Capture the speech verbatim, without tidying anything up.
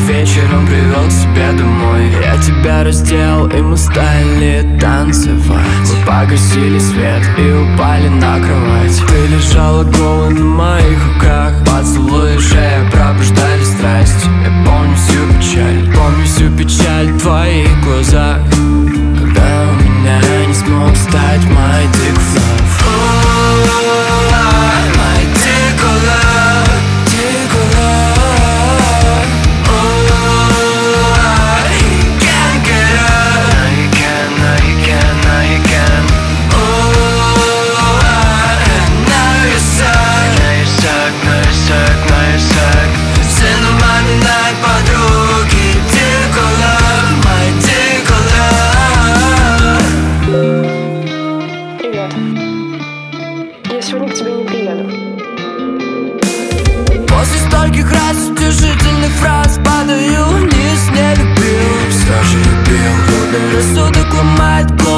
вечером привел к себе домой. Я тебя раздел, и мы стали танцевать. Мы погасили свет и упали на кровать. Ты лежала голой на моих руках. Поцелуи шея пробуждали страсть. Я помню всю печаль, помню всю печаль в твоих глазах, когда у меня не смог стать my dick love. My dick love, dick love. You can't get up. Now you can, now you can, now you can. Now you suck, now you suck, now you suck, now you suck. Все напоминает подруги. Dick love, my dick love. Привет. Я сегодня к тебе не приеду. После стольких раз утешительных фраз падаю вниз, не любил, все же любил. Рассудок ломает голову.